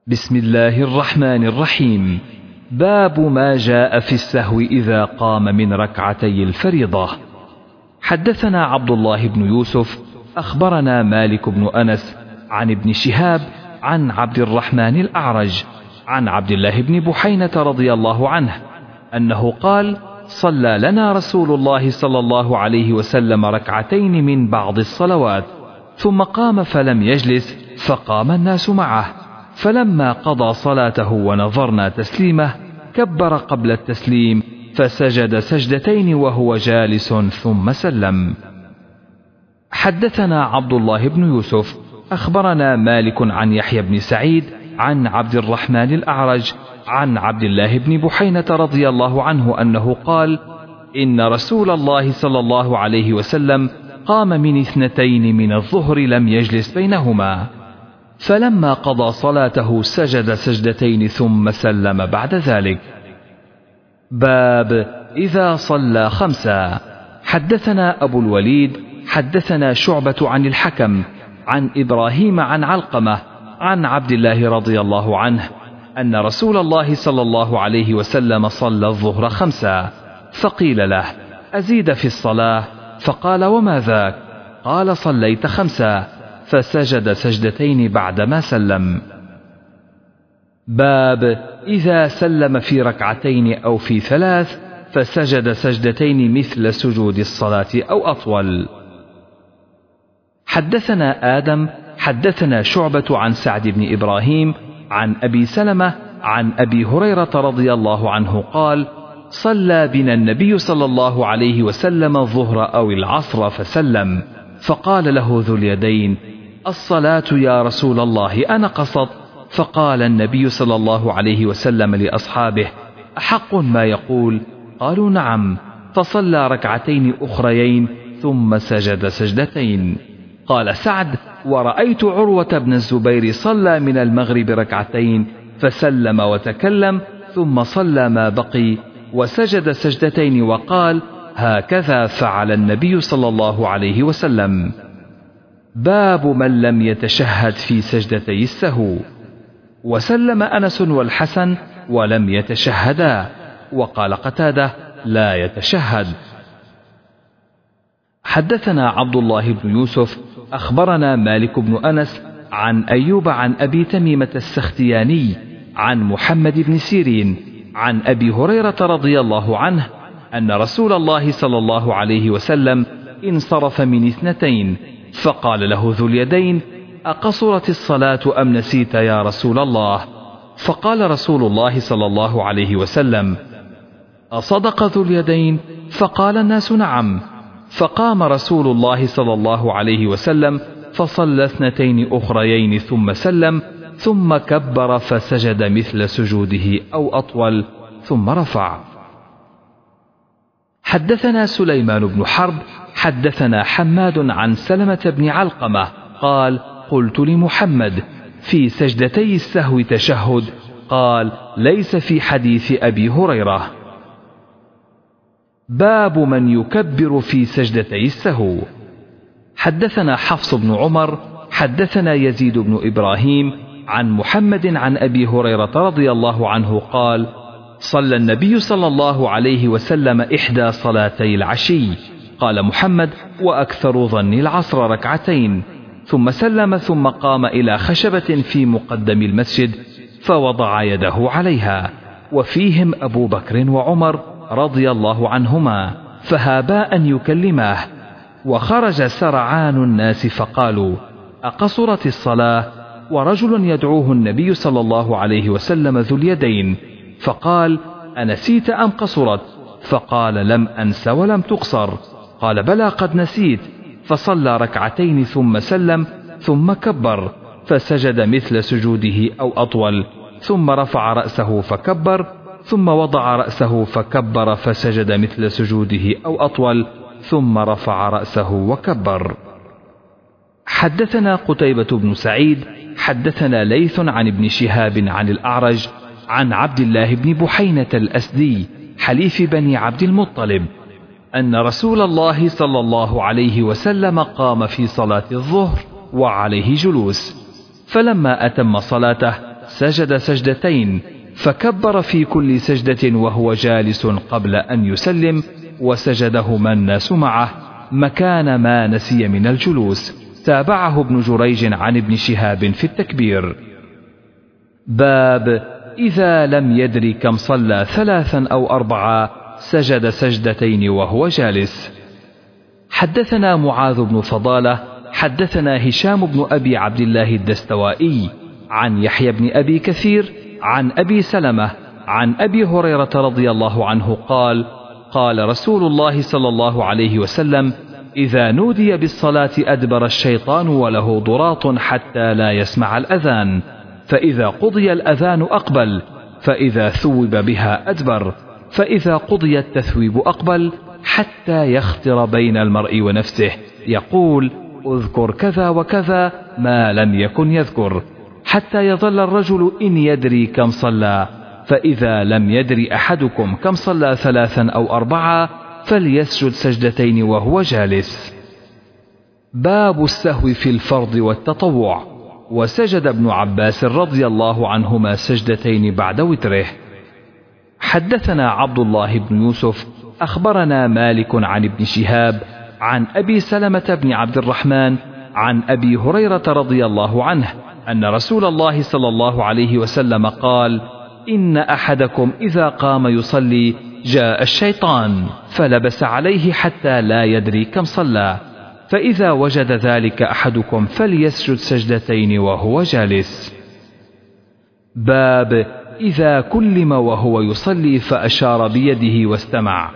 بسم الله الرحمن الرحيم. باب ما جاء في السهو إذا قام من ركعتي الفريضة. حدثنا عبد الله بن يوسف أخبرنا مالك بن أنس عن ابن شهاب عن عبد الرحمن الأعرج عن عبد الله بن بحينة رضي الله عنه أنه قال: صلى لنا رسول الله صلى الله عليه وسلم ركعتين من بعض الصلوات، ثم قام فلم يجلس، فقام الناس معه، فلما قضى صلاته ونظرنا تسليمه كبر قبل التسليم فسجد سجدتين وهو جالس ثم سلم. حدثنا عبد الله بن يوسف أخبرنا مالك عن يحيى بن سعيد عن عبد الرحمن الأعرج عن عبد الله بن بحينة رضي الله عنه أنه قال: إن رسول الله صلى الله عليه وسلم قام من 2 من الظهر لم يجلس بينهما، فلما قضى صلاته سجد سجدتين ثم سلم بعد ذلك. باب إذا صلى 5. حدثنا أبو الوليد حدثنا شعبة عن الحكم عن إبراهيم عن علقمة عن عبد الله رضي الله عنه أن رسول الله صلى الله عليه وسلم صلى الظهر 5، فقيل له: أزيد في الصلاة؟ فقال: وما ذاك؟ قال: صليت 5، فسجد سجدتين بعدما سلم. باب إذا سلم في ركعتين أو في 3 فسجد سجدتين مثل سجود الصلاة أو أطول. حدثنا آدم حدثنا شعبة عن سعد بن إبراهيم عن أبي سلمة عن أبي هريرة رضي الله عنه قال: صلى بنا النبي صلى الله عليه وسلم الظهر أو العصر فسلم، فقال له ذو اليدين: الصلاة يا رسول الله أنقصت؟ فقال النبي صلى الله عليه وسلم لأصحابه: أحق ما يقول؟ قالوا: نعم. فصلى ركعتين أخريين ثم سجد سجدتين. قال سعد: ورأيت عروة بن الزبير صلى من المغرب ركعتين فسلم وتكلم ثم صلى ما بقي وسجد سجدتين وقال: هكذا فعل النبي صلى الله عليه وسلم. باب من لم يتشهد في سجدتي السهو. وسلم أنس والحسن ولم يتشهدا، وقال قتادة: لا يتشهد. حدثنا عبد الله بن يوسف أخبرنا مالك بن أنس عن أيوب عن أبي تميمة السختياني عن محمد بن سيرين عن أبي هريرة رضي الله عنه أن رسول الله صلى الله عليه وسلم انصرف من 2، فقال له ذو اليدين: أقصرت الصلاة أم نسيت يا رسول الله؟ فقال رسول الله صلى الله عليه وسلم: أصدق ذو اليدين؟ فقال الناس: نعم. فقام رسول الله صلى الله عليه وسلم فصلى 2 أخريين ثم سلم، ثم كبر فسجد مثل سجوده أو أطول، ثم رفع. حدثنا سليمان بن حرب حدثنا حماد عن سلمة بن علقمة قال: قلت لمحمد: في سجدتي السهو تشهد؟ قال: ليس في حديث أبي هريرة. باب من يكبر في سجدتي السهو. حدثنا حفص بن عمر حدثنا يزيد بن إبراهيم عن محمد عن أبي هريرة رضي الله عنه قال: صلى النبي صلى الله عليه وسلم 1 صلاتي العشي. قال محمد: وأكثر ظني العصر 2، ثم سلم ثم قام إلى خشبة في مقدم المسجد فوضع يده عليها، وفيهم أبو بكر وعمر رضي الله عنهما، فهابا أن يكلماه، وخرج سرعان الناس فقالوا: أقصرت الصلاة؟ ورجل يدعوه النبي صلى الله عليه وسلم ذو اليدين، فقال: أنسيت أم قصرت؟ فقال: لم أنس ولم تقصر. قال: بلى قد نسيت. فصلى 2 ثم سلم ثم كبر فسجد مثل سجوده أو أطول، ثم رفع رأسه فكبر، ثم وضع رأسه فكبر فسجد مثل سجوده أو أطول، ثم رفع رأسه وكبر. حدثنا قتيبة بن سعيد حدثنا ليث عن ابن شهاب عن الأعرج عن عبد الله بن بحينة الأسدي حليف بني عبد المطلب أن رسول الله صلى الله عليه وسلم قام في صلاة الظهر وعليه جلوس، فلما أتم صلاته سجد سجدتين، فكبر في كل سجدة وهو جالس قبل أن يسلم، وسجدهما الناس معه مكان ما نسي من الجلوس. تابعه ابن جريج عن ابن شهاب في التكبير. باب إذا لم يدر كم صلى 3 أو 4 سجد سجدتين وهو جالس. حدثنا معاذ بن فضالة حدثنا هشام بن أبي عبد الله الدستوائي عن يحيى بن أبي كثير عن أبي سلمة عن أبي هريرة رضي الله عنه قال: قال رسول الله صلى الله عليه وسلم: إذا نودي بالصلاة أدبر الشيطان وله ضراط حتى لا يسمع الأذان، فإذا قضي الأذان أقبل، فإذا ثوب بها أدبر، فإذا قضي التثويب أقبل، حتى يخطر بين المرء ونفسه يقول: اذكر كذا وكذا ما لم يكن يذكر، حتى يظل الرجل إن يدري كم صلى، فإذا لم يدري أحدكم كم صلى 3 أو 4 فليسجد سجدتين وهو جالس. باب السهو في الفرض والتطوع. وسجد ابن عباس رضي الله عنهما سجدتين بعد وتره. حدثنا عبد الله بن يوسف أخبرنا مالك عن ابن شهاب عن أبي سلمة بن عبد الرحمن عن أبي هريرة رضي الله عنه أن رسول الله صلى الله عليه وسلم قال: إن أحدكم إذا قام يصلي جاء الشيطان فلبس عليه حتى لا يدري كم صلى، فإذا وجد ذلك أحدكم فليسجد سجدتين وهو جالس. باب إذا كلم وهو يصلي فأشار بيده واستمع.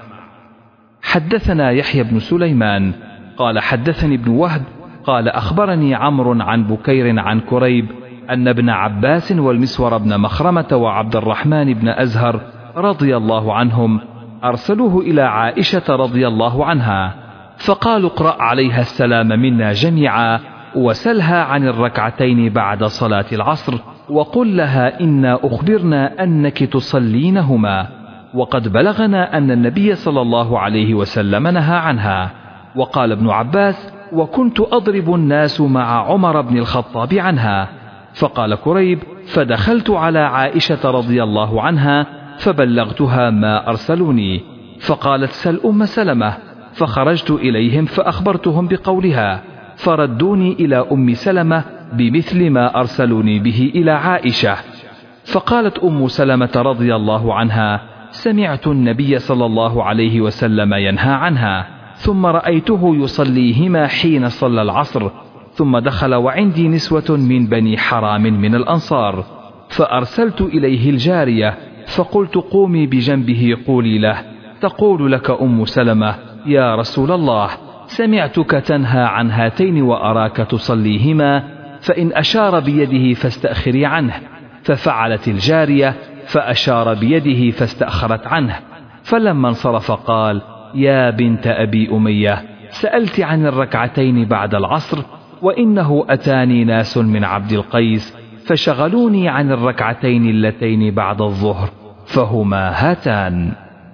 حدثنا يحيى بن سليمان قال حدثني ابن وهب قال أخبرني عمرو عن بكير عن كريب أن ابن عباس والمسور بن مخرمة وعبد الرحمن بن أزهر رضي الله عنهم أرسلوه إلى عائشة رضي الله عنها، فقالوا: اقرأ عليها السلام منا جميعا، وسلها عن الركعتين بعد صلاة العصر، وقل لها إنا أخبرنا أنك تصلينهما، وقد بلغنا أن النبي صلى الله عليه وسلم نهى عنها. وقال ابن عباس: وكنت أضرب الناس مع عمر بن الخطاب عنها. فقال كريب: فدخلت على عائشة رضي الله عنها فبلغتها ما أرسلوني، فقالت: سل أم سلمة. فخرجت إليهم فأخبرتهم بقولها، فردوني إلى أم سلمة بمثل ما أرسلوني به إلى عائشة. فقالت أم سلمة رضي الله عنها: سمعت النبي صلى الله عليه وسلم ينهى عنها، ثم رأيته يصليهما حين صلى العصر، ثم دخل وعندي نسوة من بني حرام من الأنصار، فأرسلت إليه الجارية فقلت: قومي بجنبه قولي له: تقول لك أم سلمة: يا رسول الله، سمعتك تنهى عن هاتين وأراك تصليهما، فإن أشار بيده فاستأخري عنه. ففعلت الجارية فأشار بيده فاستأخرت عنه. فلما انصرف قال: يا بنت أبي أمية، سألت عن الركعتين بعد العصر، وإنه أتاني ناس من عبد القيس فشغلوني عن الركعتين اللتين بعد الظهر، فهما هاتان.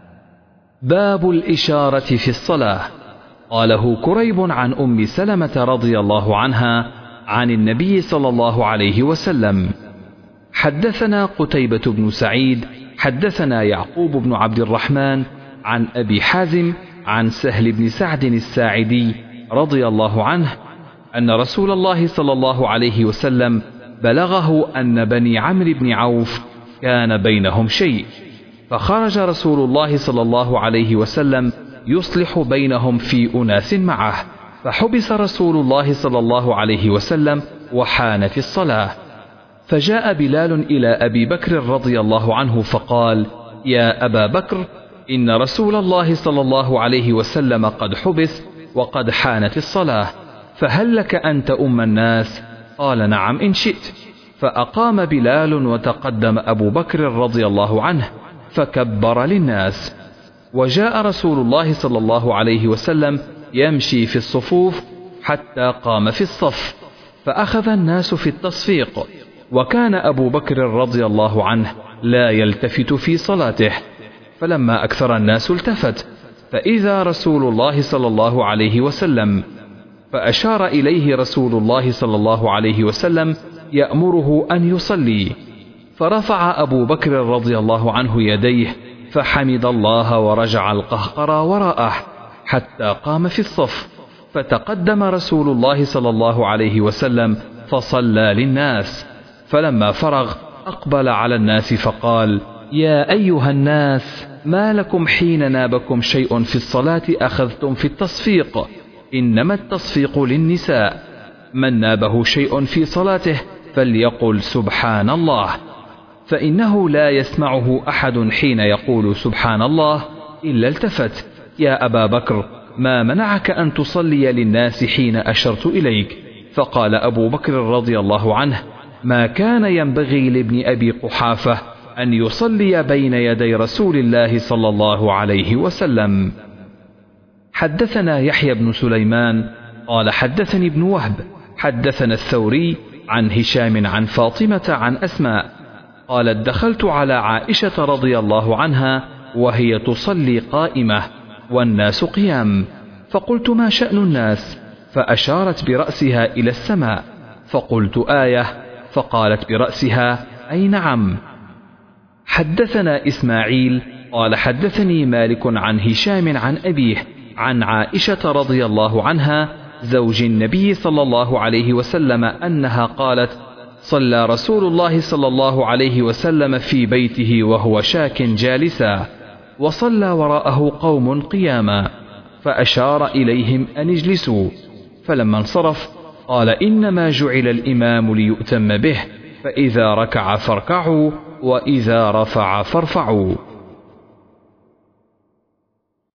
باب الإشارة في الصلاة. قاله كريب عن أم سلمة رضي الله عنها عن النبي صلى الله عليه وسلم. حدثنا قتيبة بن سعيد حدثنا يعقوب بن عبد الرحمن عن أبي حازم عن سهل بن سعد الساعدي رضي الله عنه أن رسول الله صلى الله عليه وسلم بلغه أن بني عمرو بن عوف كان بينهم شيء، فخرج رسول الله صلى الله عليه وسلم يصلح بينهم في أناس معه، فحبس رسول الله صلى الله عليه وسلم وحانت الصلاة، فجاء بلال إلى أبي بكر رضي الله عنه فقال: يا أبا بكر، إن رسول الله صلى الله عليه وسلم قد حبس وقد حانت الصلاة، فهل لك أن تؤم الناس؟ قال: نعم إن شئت. فأقام بلال وتقدم أبو بكر رضي الله عنه فكبر للناس، وجاء رسول الله صلى الله عليه وسلم يمشي في الصفوف حتى قام في الصف، فأخذ الناس في التصفيق، وكان أبو بكر رضي الله عنه لا يلتفت في صلاته، فلما أكثر الناس التفت فإذا رسول الله صلى الله عليه وسلم، فأشار إليه رسول الله صلى الله عليه وسلم يأمره أن يصلي، فرفع أبو بكر رضي الله عنه يديه فحمد الله ورجع القهقرى وراءه حتى قام في الصف، فتقدم رسول الله صلى الله عليه وسلم فصلى للناس، فلما فرغ أقبل على الناس فقال: يا أيها الناس، ما لكم حين نابكم شيء في الصلاة أخذتم في التصفيق؟ إنما التصفيق للنساء، من نابه شيء في صلاته فليقل سبحان الله، فإنه لا يسمعه أحد حين يقول سبحان الله إلا التفت. يا أبا بكر، ما منعك أن تصلي للناس حين أشرت إليك؟ فقال أبو بكر رضي الله عنه: ما كان ينبغي لابن أبي قحافة أن يصلي بين يدي رسول الله صلى الله عليه وسلم. حدثنا يحيى بن سليمان قال حدثني ابن وهب حدثنا الثوري عن هشام عن فاطمة عن أسماء قالت: دخلت على عائشة رضي الله عنها وهي تصلي قائمة والناس قيام، فقلت: ما شأن الناس؟ فأشارت برأسها إلى السماء، فقلت: آية، فقالت برأسها: أي نعم. حدثنا إسماعيل قال حدثني مالك عن هشام عن أبيه عن عائشة رضي الله عنها زوج النبي صلى الله عليه وسلم أنها قالت: صلى رسول الله صلى الله عليه وسلم في بيته وهو شاك جالسا، وصلى وراءه قوم قياما، فأشار إليهم أن اجلسوا، فلما انصرف قال: إنما جعل الإمام ليؤتم به، فإذا ركع فاركعوا وإذا رفع فارفعوا.